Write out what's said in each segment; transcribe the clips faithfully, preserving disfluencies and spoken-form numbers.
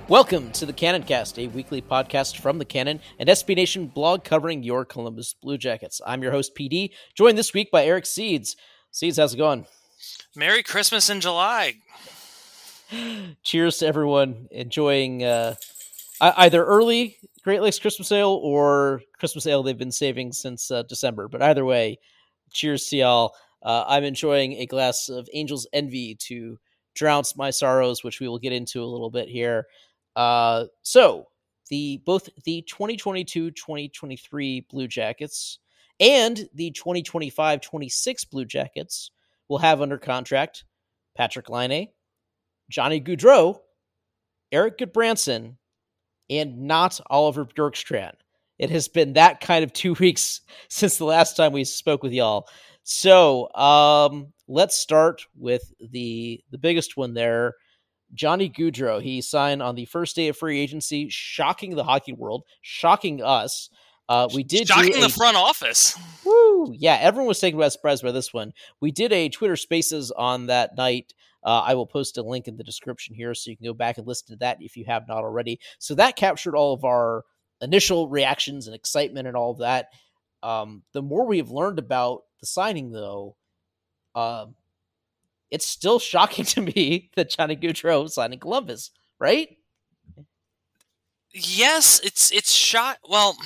Welcome to the Cannon Cast, a weekly podcast from the Cannon and S B Nation blog covering your Columbus Blue Jackets. I'm your host, P D, joined this week by Eric Seeds. Seeds, how's it going? Merry Christmas in July. Cheers to everyone enjoying uh, either early Great Lakes Christmas ale or Christmas ale they've been saving since uh, December. But either way, cheers to y'all. Uh, I'm enjoying a glass of Angel's Envy to drown my sorrows, which we will get into a little bit here. Uh, so the both the twenty twenty-two twenty twenty-three Blue Jackets and the twenty twenty-five twenty-six Blue Jackets will have under contract Patrick Laine, Johnny Gaudreau, Erik Gudbranson, and not Oliver Bjorkstrand. It has been that kind of two weeks since the last time we spoke with y'all. So um, let's start with the the biggest one there. Johnny Gaudreau, he signed on the first day of free agency, shocking the hockey world, shocking us. Uh, we did shocking a, the front office. Woo! Yeah, everyone was taken by surprise by this one. We did a Twitter Spaces on that night. Uh, I will post a link in the description here so you can go back and listen to that if you have not already. So that captured all of our initial reactions and excitement and all of that. Um, the more we have learned about the signing, though, uh, it's still shocking to me that Johnny Gaudreau signed in Columbus, right? Yes, it's it's shock. Well,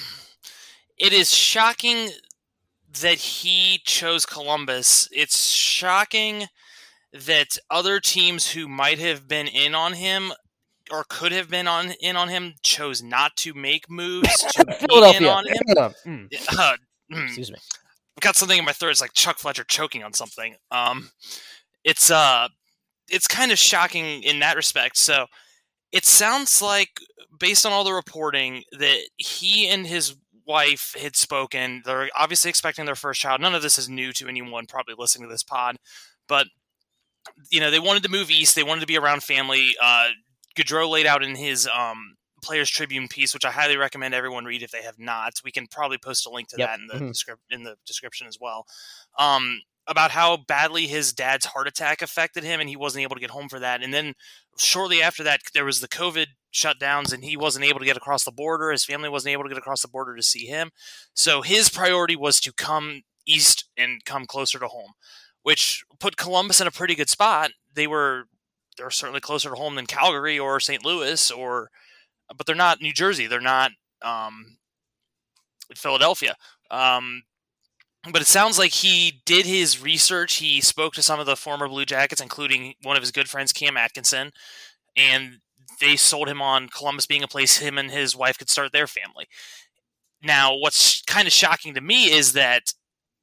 it is shocking that he chose Columbus. It's shocking that other teams who might have been in on him or could have been on in on him chose not to make moves to be in on him. Mm. Uh, Excuse me. I've got something in my throat. It's like Chuck Fletcher choking on something. Um, it's uh, it's kind of shocking in that respect. So it sounds like, based on all the reporting, that he and his wife had spoken. They're obviously expecting their first child. None of this is new to anyone probably listening to this pod, but you know, they wanted to move east. They wanted to be around family. Uh, Gaudreau laid out in his um, Players Tribune piece, which I highly recommend everyone read if they have not. We can probably post a link to Yep. that in the mm-hmm. descrip- in the description as well. Um, about how badly his dad's heart attack affected him, and he wasn't able to get home for that. And then shortly after that, there was the COVID shutdowns, and he wasn't able to get across the border. His family wasn't able to get across the border to see him. So his priority was to come east and come closer to home, which put Columbus in a pretty good spot. They were they're certainly closer to home than Calgary or Saint Louis, or but they're not New Jersey. They're not um, Philadelphia. Um, but it sounds like he did his research. He spoke to some of the former Blue Jackets, including one of his good friends, Cam Atkinson, and they sold him on Columbus being a place him and his wife could start their family. Now, what's kind of shocking to me is that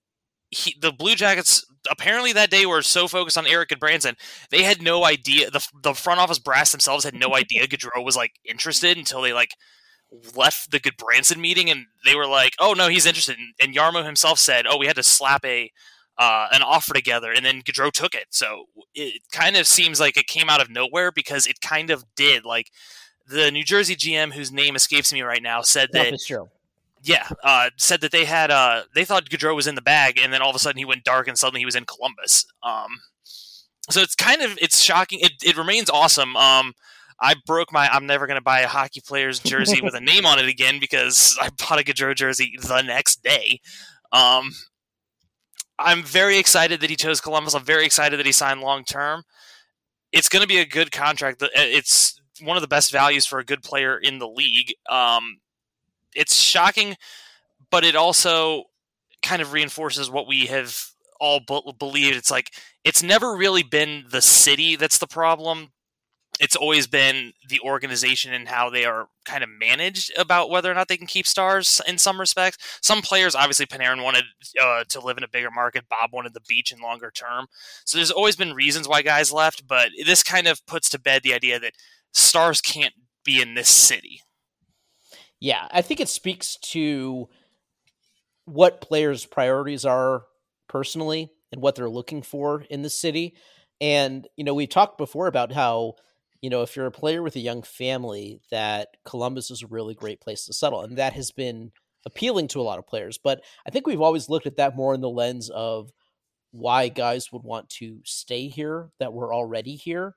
He, the Blue Jackets apparently that day were so focused on Erik Gudbranson, they had no idea. The the front office brass themselves had no idea Gaudreau was like interested until they like left the Gudbranson meeting, and they were like, "Oh no, he's interested." And Jarmo himself said, "Oh, we had to slap a uh, an offer together," and then Gaudreau took it. So it kind of seems like it came out of nowhere, because it kind of did. Like the New Jersey G M, whose name escapes me right now, said that. It's true. Yeah, uh, said that they had uh, they thought Gaudreau was in the bag, and then all of a sudden he went dark, and suddenly he was in Columbus. Um, so it's kind of it's shocking. It it remains awesome. Um, I broke my I'm never going to buy a hockey player's jersey with a name on it again, because I bought a Gaudreau jersey the next day. Um, I'm very excited that he chose Columbus. I'm very excited that he signed long term. It's going to be a good contract. It's one of the best values for a good player in the league. Um, It's shocking, but it also kind of reinforces what we have all be- believed. It's like, it's never really been the city that's the problem. It's always been the organization and how they are kind of managed about whether or not they can keep stars in some respects. Some players, obviously Panarin wanted uh, to live in a bigger market. Bob wanted the beach in longer term. So there's always been reasons why guys left, but this kind of puts to bed the idea that stars can't be in this city. Yeah, I think it speaks to what players' priorities are personally and what they're looking for in the city. And, you know, we talked before about how, you know, if you're a player with a young family, that Columbus is a really great place to settle. And that has been appealing to a lot of players. But I think we've always looked at that more in the lens of why guys would want to stay here that were already here.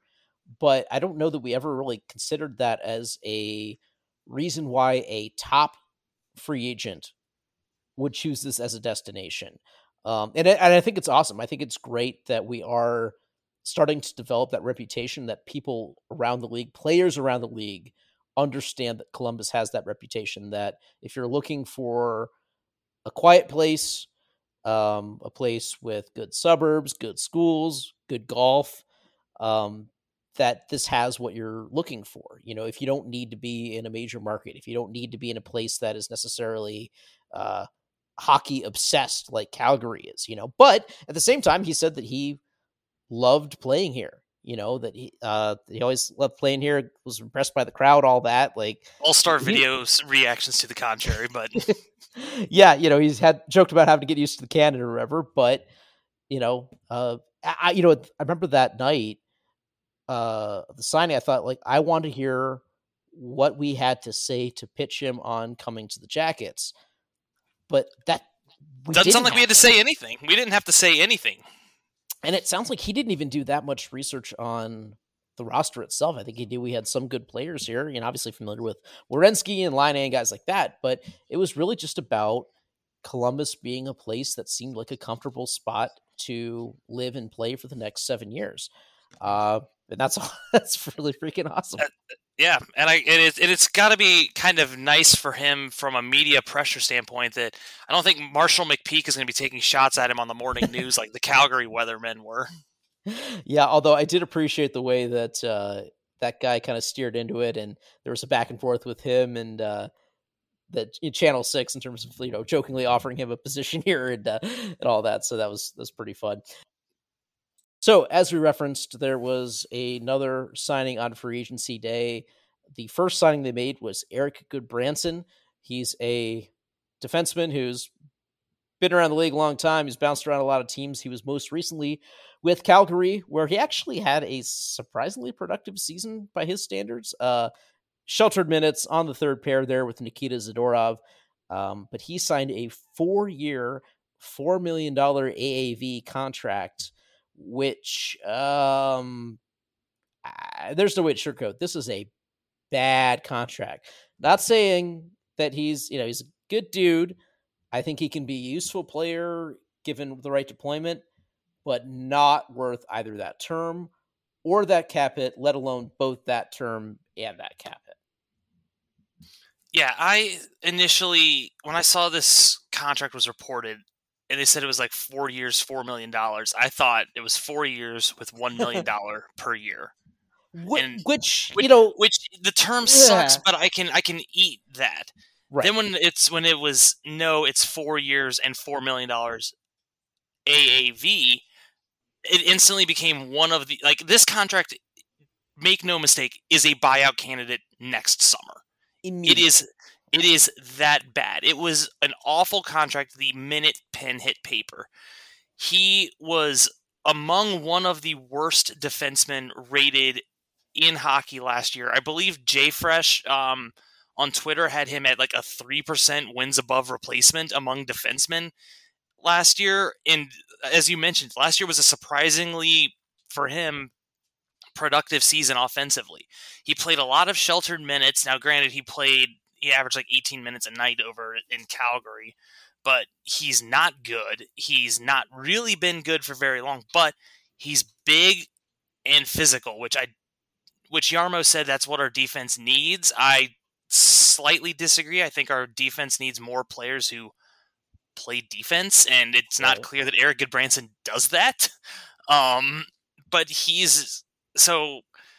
but I don't know that we ever really considered that as a reason why a top free agent would choose this as a destination. Um, and, and I think it's awesome. I think it's great that we are starting to develop that reputation, that people around the league, players around the league, understand that Columbus has that reputation, that if you're looking for a quiet place, um, a place with good suburbs, good schools, good golf, um, that this has what you're looking for. You know, if you don't need to be in a major market, if you don't need to be in a place that is necessarily uh, hockey obsessed like Calgary is, you know, but at the same time, he said that he loved playing here. You know, that he uh, he always loved playing here, was impressed by the crowd, all that. Like All-Star he, videos, reactions to the contrary, but yeah, you know, he's had joked about having to get used to the Canada or whatever, but you know, uh, I, you know, I remember that night, uh, the signing. I thought, like, I want to hear what we had to say to pitch him on coming to the Jackets, but that we doesn't sound didn't like we have had to to. say anything. We didn't have to say anything. And it sounds like he didn't even do that much research on the roster itself. I think he knew we had some good players here, you know, obviously familiar with Werenski and Line and guys like that, but it was really just about Columbus being a place that seemed like a comfortable spot to live and play for the next seven years. Uh, and that's that's really freaking awesome. Uh, yeah, and I it is, it's got to be kind of nice for him from a media pressure standpoint that I don't think Marshall McPeak is going to be taking shots at him on the morning news like the Calgary weathermen were. Yeah, although I did appreciate the way that uh, that guy kind of steered into it, and there was a back and forth with him and uh, that in Channel Six in terms of, you know, jokingly offering him a position here and uh, and all that. So that was that's pretty fun. So, as we referenced, there was another signing on free agency day. The first signing they made was Eric Goodbranson. He's a defenseman who's been around the league a long time. He's bounced around a lot of teams. He was most recently with Calgary, where he actually had a surprisingly productive season by his standards. Uh, sheltered minutes on the third pair there with Nikita Zadorov. Um, but he signed a four-year, four million dollars A A V contract, which um, I, there's no way to sugarcoat. This is a bad contract. Not saying that he's, you know, he's a good dude. I think he can be a useful player given the right deployment, but not worth either that term or that cap hit, let alone both that term and that cap hit. Yeah, I initially, when I saw this contract was reported, and they said it was like four years, four million dollars, I thought it was four years with one million dollars per year. Which, And which, which, you know, which the term yeah. sucks, but I can I can eat that. Right. Then when it's when it was no, it's four years and four million dollars A A V, it instantly became one of the like this contract. Make no mistake, is a buyout candidate next summer. It is it is that bad. It was an awful contract the minute pen hit paper. He was among one of the worst defensemen rated in hockey last year. I believe JFresh um, on Twitter had him at like a three percent wins above replacement among defensemen last year. And as you mentioned, last year was a surprisingly, for him, productive season offensively. He played a lot of sheltered minutes. Now, granted, he played, he averaged like eighteen minutes a night over in Calgary, but he's not good. He's not really been good for very long, but he's big and physical, which I, which Jarmo said that's what our defense needs. I slightly disagree. I think our defense needs more players who play defense, and it's not right. clear that Eric Goodbranson does that. Um, but he's, so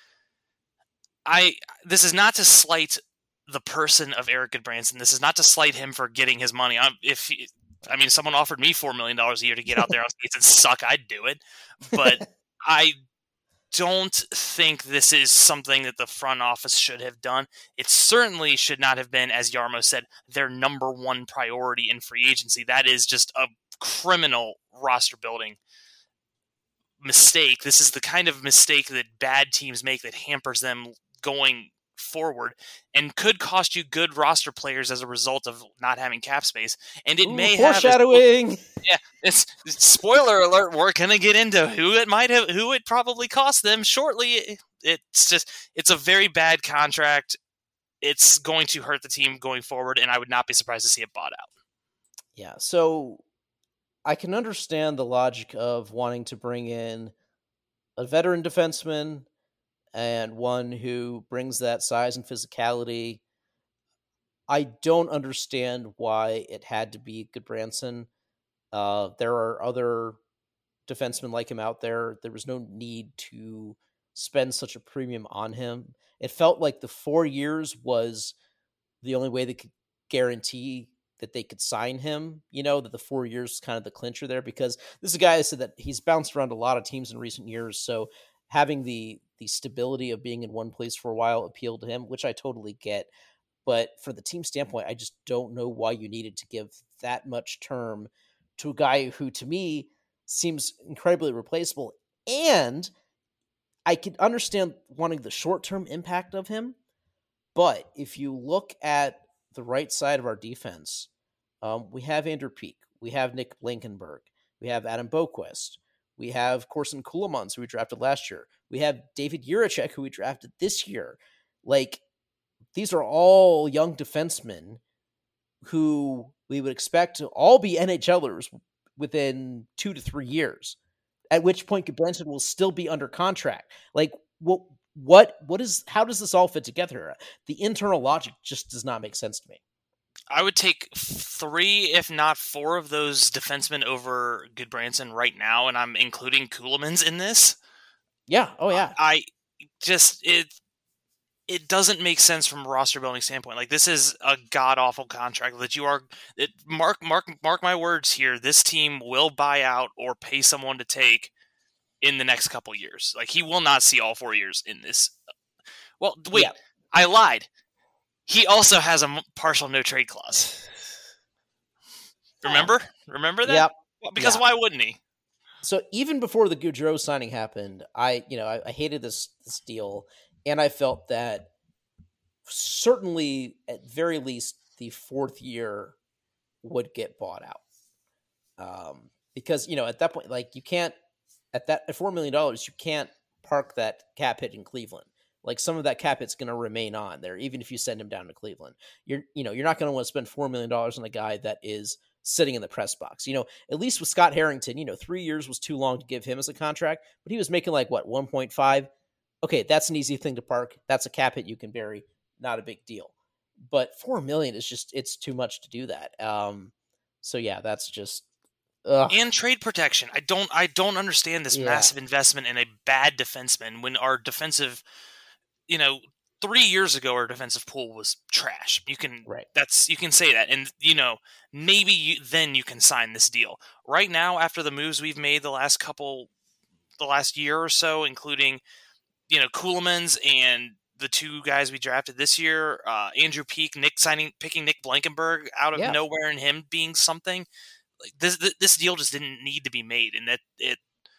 I, this is not to slight the person of Eric Goodbranson. This is not to slight him for getting his money. I'm, if he, I mean, if someone offered me four million dollars a year to get out there on skates and suck, I'd do it. But I don't think this is something that the front office should have done. It certainly should not have been, as Jarmo said, their number one priority in free agency. That is just a criminal roster building mistake. This is the kind of mistake that bad teams make that hampers them going forward and could cost you good roster players as a result of not having cap space. And it Ooh, may foreshadowing. have a, yeah, it's spoiler alert. We're going to get into who it might have, who it probably cost them shortly. It's just, it's a very bad contract. It's going to hurt the team going forward, and I would not be surprised to see it bought out. Yeah, so I can understand the logic of wanting to bring in a veteran defenseman and one who brings that size and physicality. I don't understand why it had to be Goodbranson. Uh, there are other defensemen like him out there. There was no need to spend such a premium on him. It felt like the four years was the only way they could guarantee that they could sign him, you know, that the four years is kind of the clincher there, because this is a guy that said that he's bounced around a lot of teams in recent years. So having the the stability of being in one place for a while appealed to him, which I totally get. But for the team standpoint, I just don't know why you needed to give that much term to a guy who, to me, seems incredibly replaceable. And I can understand wanting the short-term impact of him, but if you look at the right side of our defense, um, we have Andrew Peeke, we have Nick Blankenberg, we have Adam Boquist, we have Corson Kuhlmans, who we drafted last year, we have David Jiricek, who we drafted this year. Like, these are all young defensemen who we would expect to all be NHLers within two to three years, at which point Goodbranson will still be under contract. Like, what, what, what is, how does this all fit together? The internal logic just does not make sense to me. I would take three, if not four, of those defensemen over Goodbranson right now, and I'm including Kuhlmans in this. Yeah. Oh, yeah. I just, it, it doesn't make sense from a roster building standpoint. Like, this is a god awful contract that you are. It, mark, mark, mark my words here. This team will buy out or pay someone to take in the next couple years. Like, he will not see all four years in this. Well, wait, yeah. I lied. He also has a partial no trade clause. Remember? Remember that? Yep. Well, because yeah. why wouldn't he? So even before the Gaudreau signing happened, I, you know, I, I hated this this deal. And I felt that certainly, at very least, the fourth year would get bought out. Um, because, you know, at that point, like, you can't, at that, at four million dollars, you can't park that cap hit in Cleveland. Like, some of that cap hit's going to remain on there, even if you send him down to Cleveland. You're, you know, you're not going to want to spend four million dollars on a guy that is sitting in the press box. You know, at least with Scott Harrington, you know, three years was too long to give him as a contract, but he was making like, what, one point five? Okay, that's an easy thing to park. That's a cap hit you can bury. Not a big deal. But four million is just, it's too much to do that. Um, so yeah, that's just. Ugh. And trade protection. I don't, I don't understand this yeah. massive investment in a bad defenseman when our defensive, you know, three years ago our defensive pool was trash. You can, right. that's, you can say that, and you know, maybe you, then you can sign this deal. Right now, after the moves we've made the last couple, the last year or so, including, you know, Kuhlmans and the two guys we drafted this year, uh, Andrew Peeke, Nick signing, picking Nick Blankenberg out of yeah. nowhere, and him being something like this. This deal just didn't need to be made, and that it,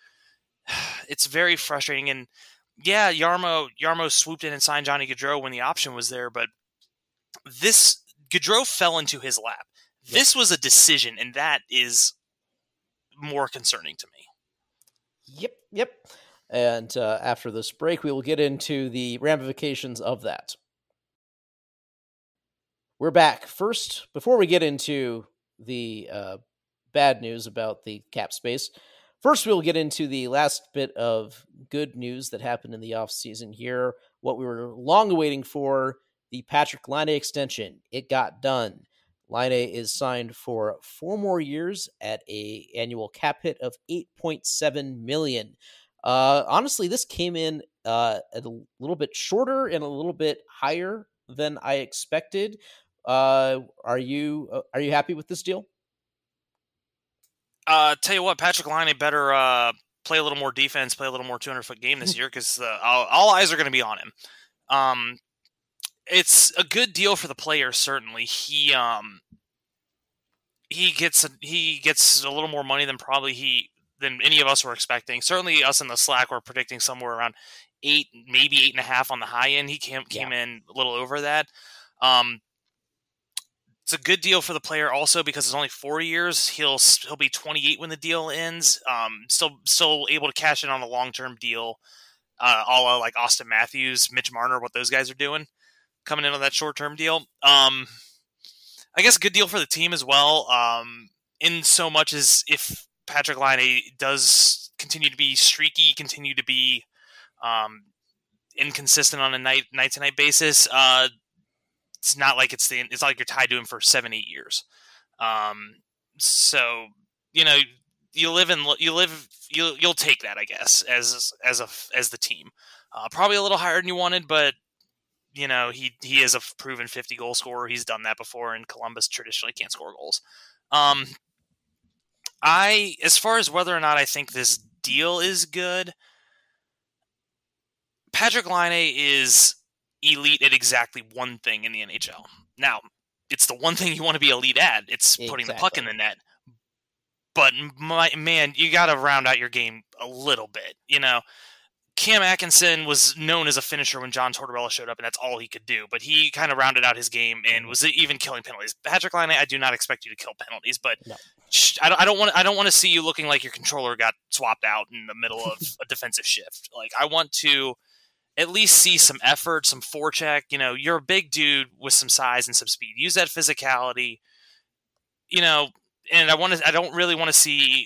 it's very frustrating. And yeah, Yarmo Yarmo swooped in and signed Johnny Gaudreau when the option was there, but this Gaudreau fell into his lap. Yeah. This was a decision, and that is more concerning to me. Yep. Yep. And uh, after this break, we will get into the ramifications of that. We're back. First, before we get into the uh, bad news about the cap space, first we'll get into the last bit of good news that happened in the offseason here. What we were long awaiting for, the Patrik Laine extension. It got done. Laine is signed for four more years at a annual cap hit of eight point seven million dollars. Uh, honestly, this came in uh, a little bit shorter and a little bit higher than I expected. Uh, are you uh, are you happy with this deal? Uh, tell you what, Patrik Laine better uh, play a little more defense, play a little more two hundred foot game this year, because uh, all, all eyes are going to be on him. Um, it's a good deal for the player, certainly. He um, he gets a, he gets a little more money than probably he. than any of us were expecting. Certainly us in the Slack were predicting somewhere around eight, maybe eight and a half on the high end. He came came Yeah. in a little over that. Um, it's a good deal for the player also because it's only four years. He'll he'll be twenty-eight when the deal ends. Um, still still able to cash in on a long term deal, uh, a la like Austin Matthews, Mitch Marner, what those guys are doing, coming in on that short term deal. Um, I guess a good deal for the team as well. Um, in so much as if Patrik Laine does continue to be streaky, continue to be um, inconsistent on a night night to night basis, uh, it's not like it's the it's not like you're tied to him for seven eight years. Um, so you know you live in you live you you'll take that, I guess, as as a as the team. Uh, probably a little higher than you wanted, but you know he he is a proven fifty goal scorer. He's done that before, and Columbus traditionally can't score goals. Um, I as far as whether or not I think this deal is good, Patrik Laine is elite at exactly one thing in the N H L. Now, it's the one thing you want to be elite at. It's Exactly. putting the puck in the net. But, my, man, you got to round out your game a little bit. You know, Cam Atkinson was known as a finisher when John Tortorella showed up, and that's all he could do. But he kind of rounded out his game and was even killing penalties. Patrik Laine, I do not expect you to kill penalties, but No. I don't, I don't want I don't want to see you looking like your controller got swapped out in the middle of a defensive shift. Like, I want to at least see some effort, some forecheck. You know, you're a big dude with some size and some speed. Use that physicality. You know, and I want to. I don't really want to see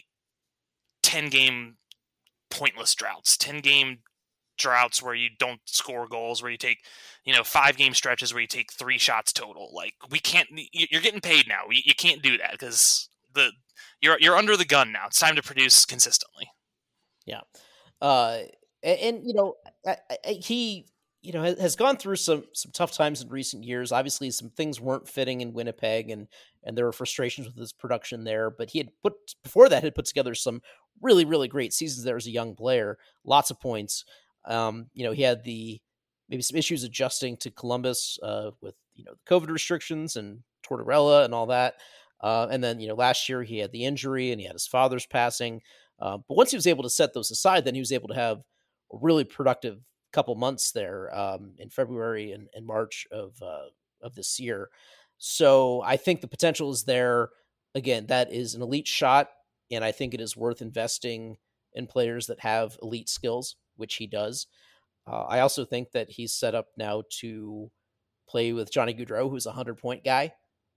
ten game pointless droughts, ten game droughts where you don't score goals, where you take, you know, five game stretches where you take three shots total. Like, we can't. You're getting paid now. You can't do that because the you're you're under the gun now. It's time to produce consistently. Yeah. Uh, and, and you know, I, I, he, you know, has, has gone through some some tough times in recent years. Obviously, some things weren't fitting in Winnipeg, and and there were frustrations with his production there. But he had put before that had put together some really really great seasons there as a young player. Lots of points. Um, you know, he had the maybe some issues adjusting to Columbus uh, with you know the COVID restrictions and Tortorella and all that. Uh, and then you know last year he had the injury and he had his father's passing. Uh, but once he was able to set those aside, then he was able to have a really productive couple months there um, in February and, and March of uh, of this year. So I think the potential is there. Again, that is an elite shot, and I think it is worth investing in players that have elite skills, which he does. Uh, I also think that he's set up now to play with Johnny Gaudreau, who's a hundred-point guy.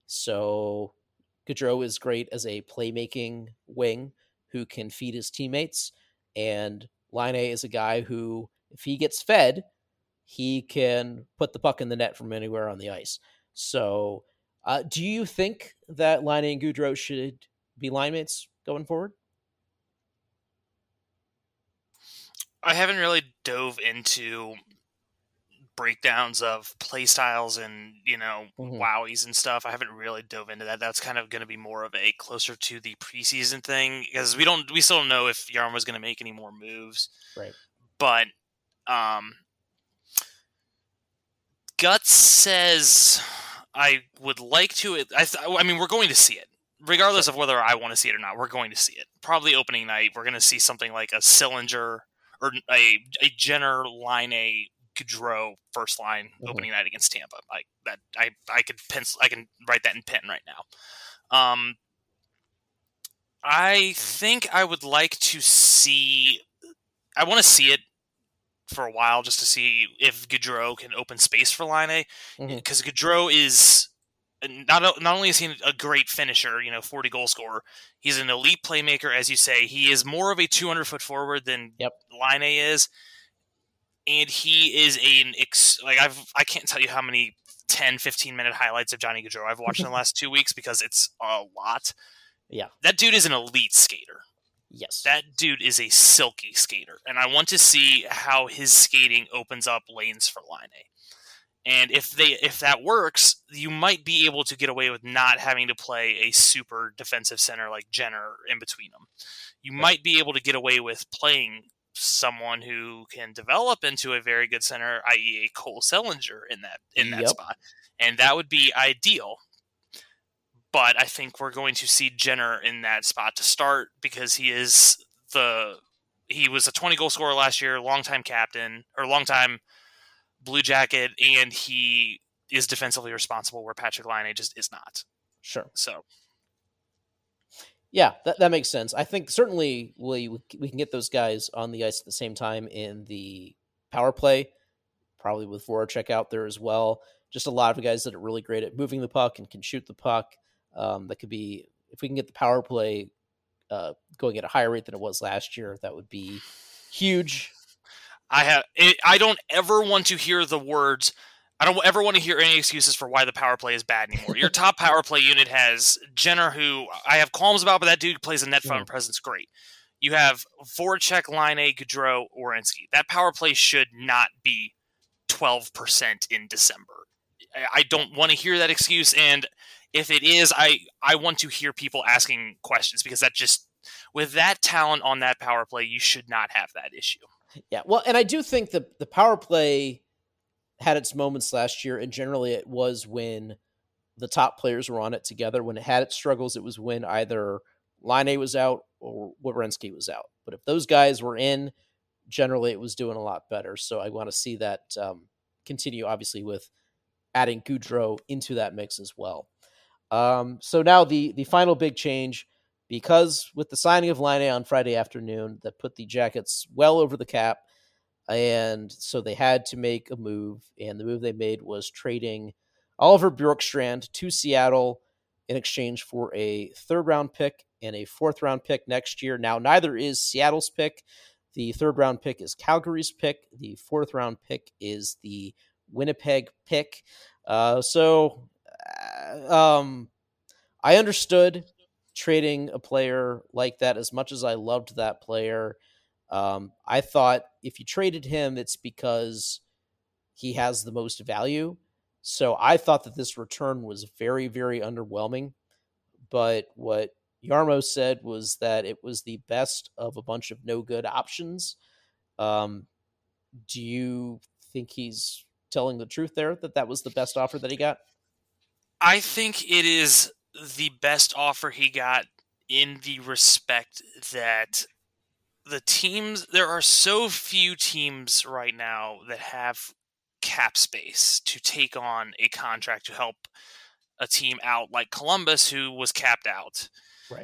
So Gaudreau is great as a playmaking wing who can feed his teammates, and Laine is a guy who, if he gets fed, he can put the puck in the net from anywhere on the ice. So, uh, do you think that Laine and Gaudreau should be line mates going forward? I haven't really dove into breakdowns of play styles and, you know, mm-hmm. wowies and stuff. I haven't really dove into that. That's kind of going to be more of a closer to the preseason thing because we don't, we still don't know if Jarmo is going to make any more moves. Right. But, um, Guts says I would like to, I, th- I mean, we're going to see it. Regardless sure. of whether I want to see it or not, we're going to see it. Probably opening night, we're going to see something like a Sillinger or a, a Jenner, Laine, Gaudreau first line mm-hmm. opening night against Tampa. Like that, I I could pencil, I can write that in pen right now. Um, I think I would like to see. I want to see it for a while just to see if Gaudreau can open space for Laine, because mm-hmm. Gaudreau is not not only is he a great finisher, you know, forty goal scorer, he's an elite playmaker, as you say. He is more of a two hundred foot forward than yep. Laine is. And he is an ex- like I've I can't tell you how many ten, fifteen minute highlights of Johnny Gaudreau I've watched in the last two weeks because it's a lot. Yeah, that dude is an elite skater. Yes, that dude is a silky skater, and I want to see how his skating opens up lanes for Laine. And if they if that works, you might be able to get away with not having to play a super defensive center like Jenner in between them. You right. might be able to get away with playing someone who can develop into a very good center, that is a Cole Sillinger in that in that yep. spot. And that would be ideal. But I think we're going to see Jenner in that spot to start because he is the he was a twenty goal scorer last year, longtime captain or longtime Blue Jacket, and he is defensively responsible where Patrik Laine just is not. Sure. So, yeah, that, that makes sense. I think certainly we we can get those guys on the ice at the same time in the power play, probably with Voracek out there as well. Just a lot of guys that are really great at moving the puck and can shoot the puck. Um, that could be, if we can get the power play uh, going at a higher rate than it was last year, that would be huge. I have. It, I don't ever want to hear the words. I don't ever want to hear any excuses for why the power play is bad anymore. Your top power play unit has Jenner, who I have qualms about, but that dude plays a net front mm. presence great. You have Voracek, Laine, Gaudreau, Werenski. That power play should not be twelve percent in December. I don't want to hear that excuse, and if it is, I, I want to hear people asking questions, because that just, with that talent on that power play, you should not have that issue. Yeah, well, and I do think that the power play had its moments last year, and generally it was when the top players were on it together. When it had its struggles, it was when either Laine was out or Werenski was out. But if those guys were in, generally it was doing a lot better. So I want to see that um, continue, obviously, with adding Gaudreau into that mix as well. Um, so now the the final big change, because with the signing of Laine on Friday afternoon, that put the Jackets well over the cap, and so they had to make a move, and the move they made was trading Oliver Bjorkstrand to Seattle in exchange for a third-round pick and a fourth-round pick next year. Now, neither is Seattle's pick. The third-round pick is Calgary's pick. The fourth-round pick is the Winnipeg pick. Uh, so uh, um, I understood trading a player like that as much as I loved that player. Um, I thought if you traded him, it's because he has the most value. So I thought that this return was very, very underwhelming. But what Jarmo said was that it was the best of a bunch of no good options. Um, do you think he's telling the truth there, that that was the best offer that he got? I think it is the best offer he got in the respect that the teams, there are so few teams right now that have cap space to take on a contract to help a team out, like Columbus, who was capped out. Right.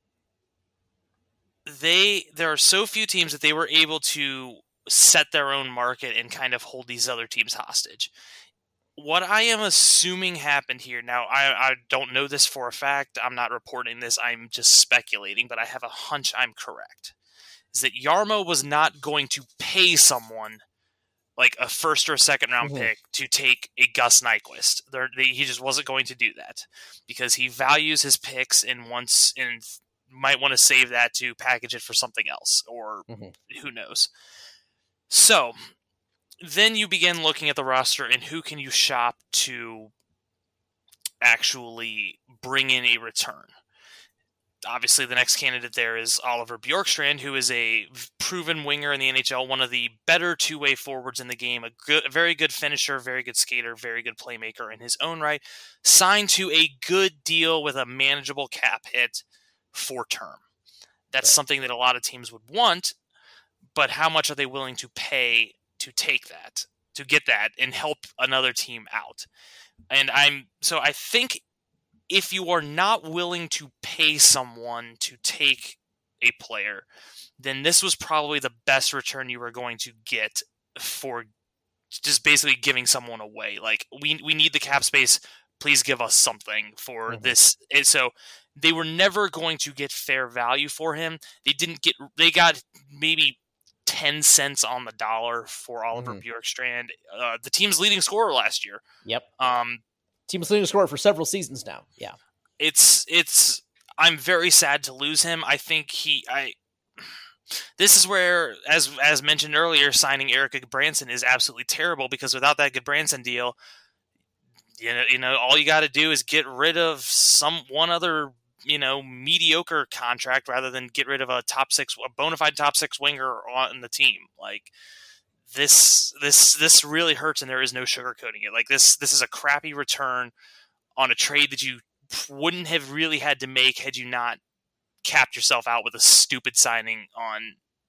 They, there are so few teams that they were able to set their own market and kind of hold these other teams hostage. What I am assuming happened here, now I, I don't know this for a fact, I'm not reporting this, I'm just speculating, but I have a hunch I'm correct, is that Jarmo was not going to pay someone like a first or a second round mm-hmm. pick to take a Gus Nyquist. There, they, he just wasn't going to do that because he values his picks and wants and might want to save that to package it for something else, or mm-hmm. who knows. So then you begin looking at the roster and who can you shop to actually bring in a return. Obviously, the next candidate there is Oliver Bjorkstrand, who is a proven winger in the N H L, one of the better two-way forwards in the game, a, good, a very good finisher, very good skater, very good playmaker in his own right, signed to a good deal with a manageable cap hit for term. That's right. Something that a lot of teams would want, but how much are they willing to pay to take that, to get that, and help another team out? And I'm so I think if you are not willing to pay someone to take a player, then this was probably the best return you were going to get for just basically giving someone away. Like, we we need the cap space. Please give us something for mm-hmm. this. And so they were never going to get fair value for him. They didn't get. They got maybe ten cents on the dollar for Oliver mm-hmm. Bjorkstrand, uh, the team's leading scorer last year. Yep. Um, team's leading scorer for several seasons now. Yeah. It's it's. I'm very sad to lose him. I think he. I. This is where, as as mentioned earlier, signing Eric Branson is absolutely terrible, because without that Branson deal, you know, you know, all you got to do is get rid of some one other, you know, mediocre contract rather than get rid of a top six, a bona fide top six winger on the team. Like this, this, this really hurts, and there is no sugarcoating it. Like this, this is a crappy return on a trade that you wouldn't have really had to make had you not capped yourself out with a stupid signing on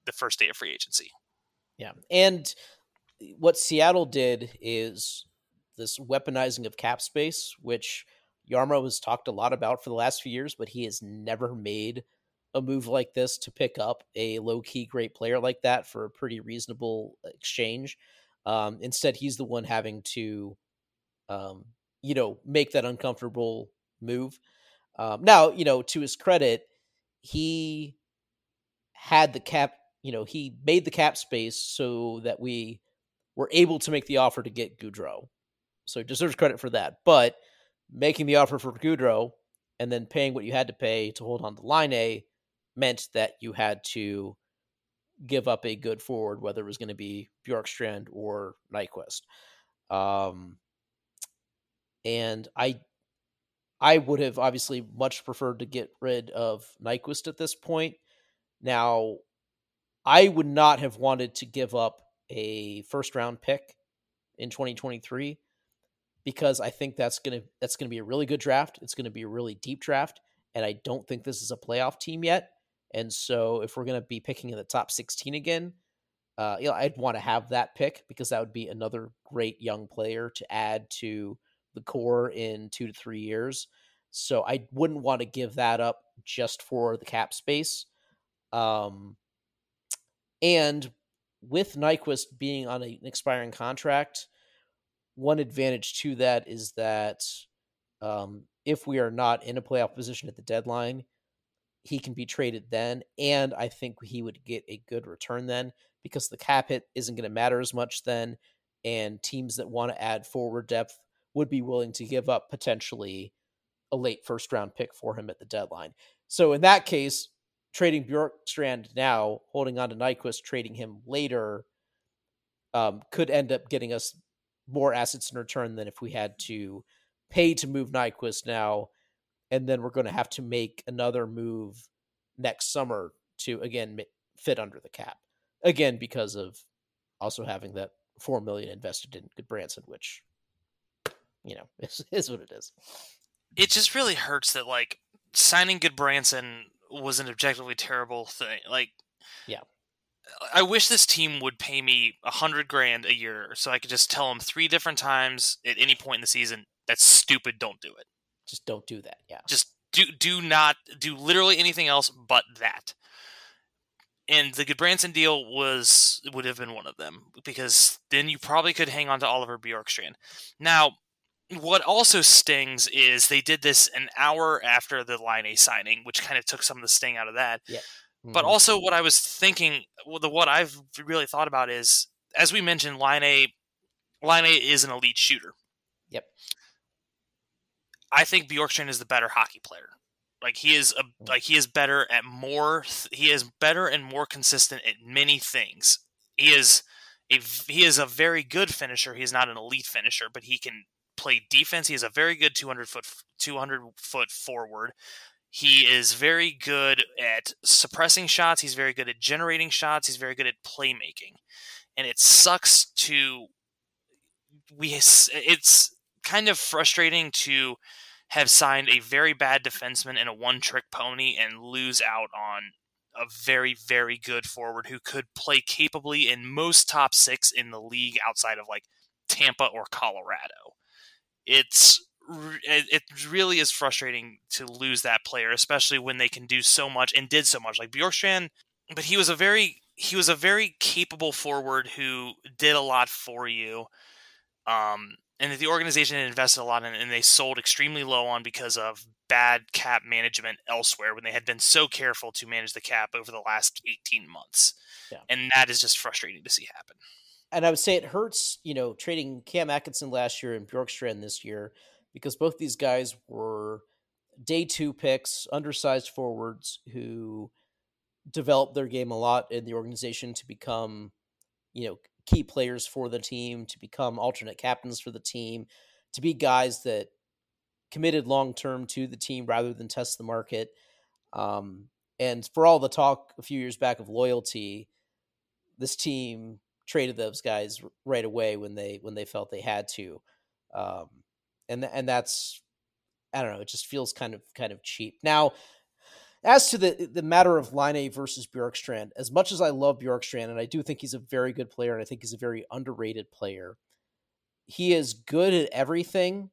the first day of free agency. Yeah. And what Seattle did is this weaponizing of cap space, which Jarmo has talked a lot about for the last few years, but he has never made a move like this to pick up a low-key great player like that for a pretty reasonable exchange. Um, instead, he's the one having to, um, you know, make that uncomfortable move. Um, now, you know, to his credit, he had the cap, you know, he made the cap space so that we were able to make the offer to get Gaudreau. So he deserves credit for that. But making the offer for Gaudreau and then paying what you had to pay to hold on to Laine meant that you had to give up a good forward, whether it was going to be Bjorkstrand or Nyquist. Um, and I I would have obviously much preferred to get rid of Nyquist at this point. Now, I would not have wanted to give up a first round pick in twenty twenty-three because I think that's going to that's going to be a really good draft. It's going to be a really deep draft, and I don't think this is a playoff team yet. And so if we're going to be picking in the top sixteen again, uh, you know, I'd want to have that pick because that would be another great young player to add to the core in two to three years. So I wouldn't want to give that up just for the cap space. Um, and with Nyquist being on an expiring contract, one advantage to that is that um, if we are not in a playoff position at the deadline, he can be traded then. And I think he would get a good return then because the cap hit isn't going to matter as much then. And teams that want to add forward depth would be willing to give up potentially a late first round pick for him at the deadline. So in that case, trading Bjorkstrand now, holding on to Nyquist, trading him later, um, could end up getting us more assets in return than if we had to pay to move Nyquist now, and then we're going to have to make another move next summer to, again, fit under the cap. Again, because of also having that four million dollars invested in Goodbranson, which, you know, is, is what it is. It just really hurts that, like, signing Goodbranson was an objectively terrible thing. Like, yeah, I wish this team would pay me a hundred grand a year so I could just tell them three different times at any point in the season, that's stupid, don't do it. Just don't do that, yeah. Just do do not do literally anything else but that. And the Goodbranson deal was would have been one of them, because then you probably could hang on to Oliver Bjorkstrand. Now, what also stings is they did this an hour after the Laine signing, which kind of took some of the sting out of that. Yeah. Mm-hmm. But also what I was thinking, well, the what I've really thought about is, as we mentioned, Laine, Laine is an elite shooter. Yep. I think Bjorkstrand is the better hockey player. Like he is a like he is better at more. He is better and more consistent at many things. He is a he is a very good finisher. He is not an elite finisher, but he can play defense. He is a very good two hundred foot two hundred foot forward. He is very good at suppressing shots. He's very good at generating shots. He's very good at playmaking. And it sucks to we. It's kind of frustrating to have signed a very bad defenseman and a one-trick pony and lose out on a very, very good forward who could play capably in most top six in the league outside of like Tampa or Colorado. It's it really is frustrating to lose that player, especially when they can do so much and did so much like Bjorkstrand. But he was a very he was a very capable forward who did a lot for you. Um, and that the organization had invested a lot in, and they sold extremely low on because of bad cap management elsewhere when they had been so careful to manage the cap over the last eighteen months. Yeah. And that is just frustrating to see happen. And I would say it hurts, you know, trading Cam Atkinson last year and Bjorkstrand this year, because both these guys were day two picks, undersized forwards who developed their game a lot in the organization to become, you know, key players for the team, to become alternate captains for the team, to be guys that committed long-term to the team rather than test the market. Um, and for all the talk a few years back of loyalty, this team traded those guys right away when they, when they felt they had to. Um, and, and that's, I don't know, it just feels kind of, kind of cheap. Now, As to the the matter of Line versus Bjorkstrand, as much as I love Bjorkstrand, and I do think he's a very good player, and I think he's a very underrated player, he is good at everything.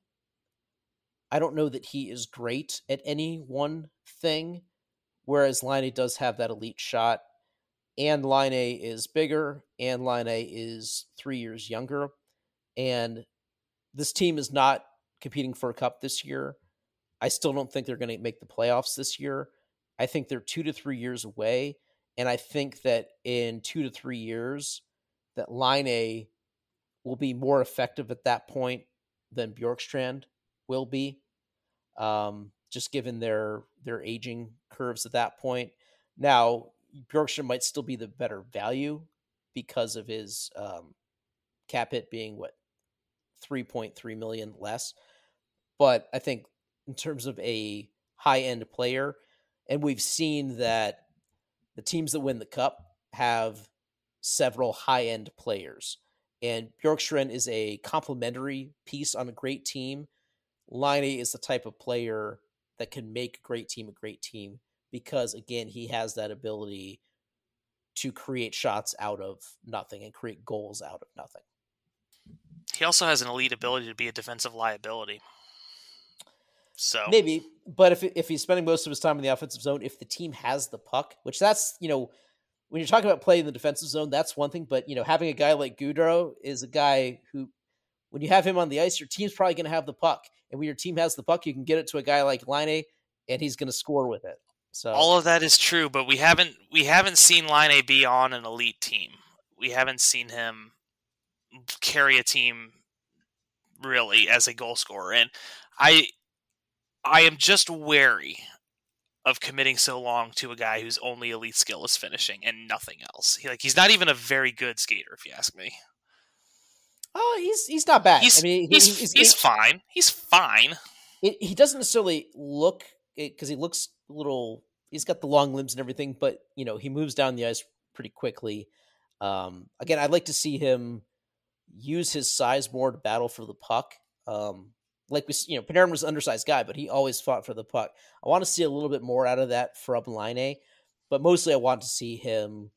I don't know that he is great at any one thing, whereas Line does have that elite shot, and Line is bigger, and Line is three years younger, and this team is not competing for a cup this year. I still don't think they're going to make the playoffs this year. I think they're two to three years away, and I think that in two to three years, that Line will be more effective at that point than Bjorkstrand will be, um, just given their their aging curves at that point. Now, Bjorkstrand might still be the better value because of his um, cap hit being, what, three point three million dollars less. But I think in terms of a high-end player, and we've seen that the teams that win the cup have several high-end players. And Bjorkstrand is a complementary piece on a great team. Line is the type of player that can make a great team a great team because, again, he has that ability to create shots out of nothing and create goals out of nothing. He also has an elite ability to be a defensive liability. So maybe, but if if he's spending most of his time in the offensive zone, if the team has the puck, which that's, you know, when you're talking about playing in the defensive zone, that's one thing. But, you know, having a guy like Gaudreau is a guy who, when you have him on the ice, your team's probably going to have the puck. And when your team has the puck, you can get it to a guy like Line, and he's going to score with it. So all of that is true, but we haven't we haven't seen Line be on an elite team. We haven't seen him carry a team really as a goal scorer, and I I am just wary of committing so long to a guy whose only elite skill is finishing and nothing else. He, like he's not even a very good skater, if you ask me. Oh, he's he's not bad. He's, I mean, he's he's, he's, he's fine. He's fine. It, he doesn't necessarily look, because he looks a little. He's got the long limbs and everything, but you know he moves down the ice pretty quickly. Um, again, I'd like to see him use his size more to battle for the puck. Um, like we, you know, Panarin was an undersized guy, but he always fought for the puck. I want to see a little bit more out of that from Line, but mostly I want to see him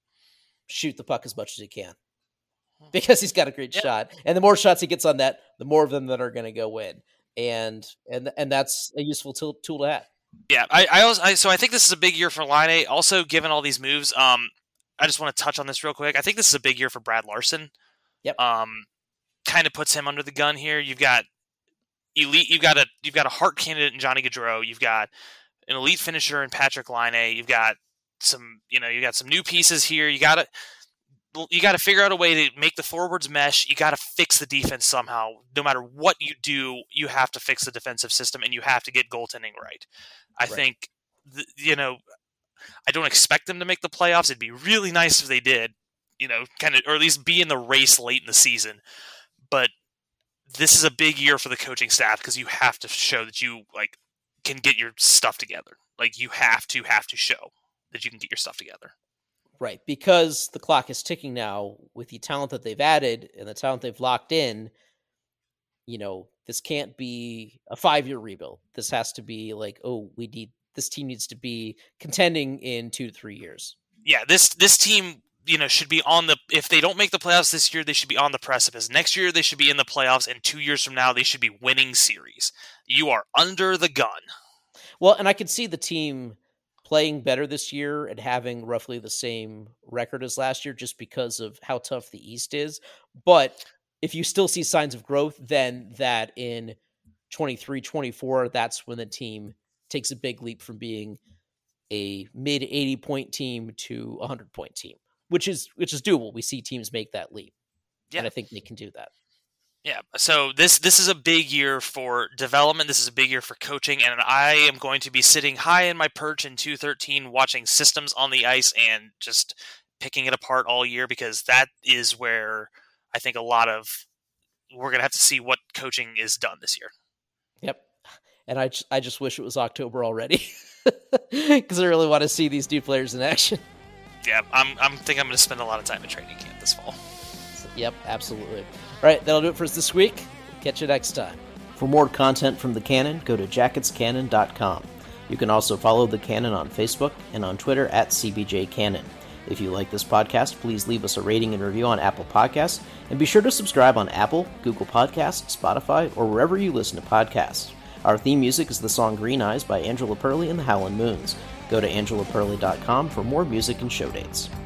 shoot the puck as much as he can because he's got a great yep. shot, and the more shots he gets on that, the more of them that are going to go in, and and and that's a useful tool, tool to have. Yeah, I, I, also, I so I think this is a big year for Line. Also, given all these moves, um, I just want to touch on this real quick. I think this is a big year for Brad Larson. Yep. Um, kind of puts him under the gun here. You've got elite. You've got a you've got a Hart candidate in Johnny Gaudreau. You've got an elite finisher in Patrick Line. You've got some, you know, you got some new pieces here. You got to you got to figure out a way to make the forwards mesh. You got to fix the defense somehow. No matter what you do, you have to fix the defensive system, and you have to get goaltending right. I right. think, th- you know, I don't expect them to make the playoffs. It'd be really nice if they did, you know, kind of, or at least be in the race late in the season. But this is a big year for the coaching staff because you have to show that you like can get your stuff together. Like you have to have to show that you can get your stuff together. Right, because the clock is ticking now with the talent that they've added and the talent they've locked in. You know, this can't be a five-year rebuild. This has to be like, oh, we need this team needs to be contending in two to three years. Yeah, this this team, you know, should be on the. If they don't make the playoffs this year, they should be on the precipice. Next year, they should be in the playoffs, and two years from now, they should be winning series. You are under the gun. Well, and I could see the team playing better this year and having roughly the same record as last year just because of how tough the East is. But if you still see signs of growth, then that in twenty-three twenty-four, that's when the team takes a big leap from being a mid eighty point team to a hundred point team, which is, which is doable. We see teams make that leap. Yeah. And I think they can do that. Yeah, so this this is a big year for development. This is a big year for coaching, and I am going to be sitting high in my perch in two thirteen watching systems on the ice and just picking it apart all year because that is where I think a lot of we're going to have to see what coaching is done this year. Yep, and I just, I just wish it was October already because I really want to see these new players in action. Yeah, I'm I'm think I'm going to spend a lot of time in training camp this fall. Yep, absolutely. All right, that'll do it for us this week. Catch you next time. For more content from the Cannon, go to jackets cannon dot com. You You can also follow The Canon on Facebook and on Twitter at C B J Canon. If you like this podcast, please leave us a rating and review on Apple Podcasts, and be sure to subscribe on Apple, Google Podcasts, Spotify, or wherever you listen to podcasts. Our theme music is the song Green Eyes by Angela Perley and the Howlin' Moons. Go to angela perley dot com for more music and show dates.